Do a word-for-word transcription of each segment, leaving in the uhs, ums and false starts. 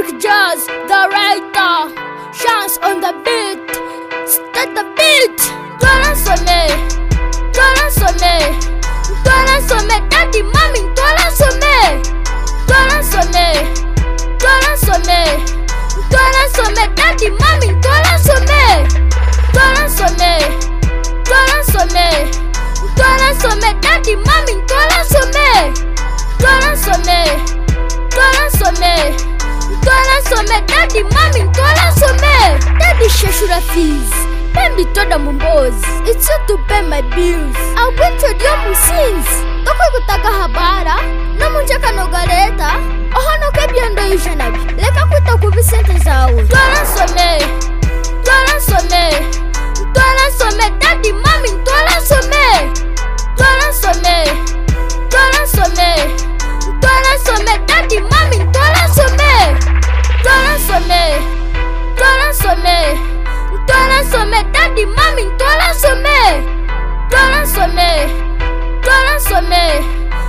Rick Jazz, the writer. Chance on the beat. Start the beat. Toi sommet. Toi sommet. Toi sommet. Daddy, mommy, toi sommet. Toi sommet. Toi sommet. Toi sommet. Daddy, mommy, toi sommet. Toi sommet. Toi sommet. Toi sommet. Daddy, mommy, toi sommet. Toi sommet. Toi sommet. Toi sommet. Daddy, mommy, toi sommet. Daddy, cherche la fille. Baby, toda mumbozi. It's you to pay my bills. I went to do my sins. Toko kutaka habara. Na munjaka no gareta. Oho no kebiando yujanabi. Leka kuta kubisente zao. Toi sommet. Toi sommet. Toi sommet. Daddy, mommy, toi sommet. Toi sommet. Toi sommet. Toi sommet. Daddy, mommy, toi sommet. Toi sommet. Toi sommet. Toi sommet. Daddy, mommy, toi sommet. Toi sommet. Toi sommet.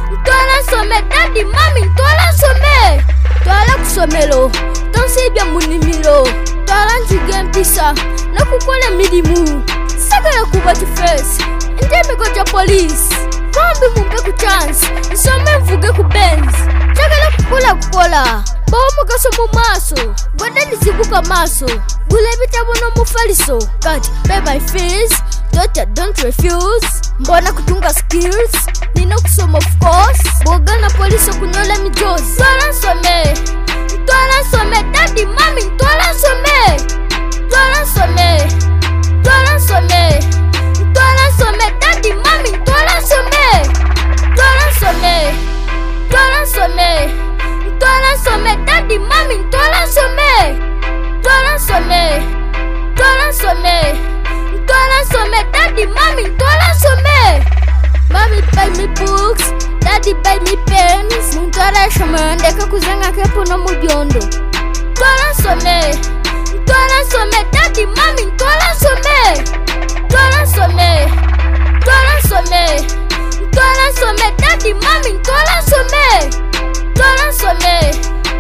Toi sommet. Daddy, mommy, toi sommet. Toi la kusomelo. Danse bien munimilo. Toi la njugem pisa. Na kukwale midimu. Saka ya kubati face. Ndeme goja police. Fambi mumpe ku chance. Nsome mvuge ku Benz. Chakala kukula kukola. Bawo mugaso mu maso. Gwada nizibuka maso. Gule bitabo no mufaliso. Kati pay my fees. Daughter don't refuse. Mbona kutunga skills. Nino kusoma of course. Boga na police kunyola mijozi. Twala some. Twala some. Daddy mommy twala some. Twala some. Twala some. Twala some. Daddy mommy twala some. Twala some. Twala some. Twala some. Daddy mommy twala some. Twala some. Twala some. Twala some. Daddy mommy twala some. Mommy buy me books, daddy buy me pens. Muntara shamande kakuzanga kepo no mubyondo. Twala some. Twala some. Daddy mommy twala some. Twala some. Twala some. Twala some. Daddy mommy twala some. Twala some.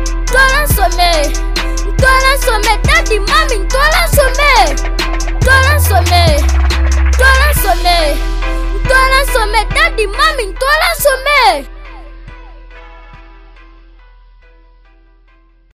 Twala some. Twala some. Daddy mommy twala some. Twala some. Twala some. Twala some. Daddy mommy twala some.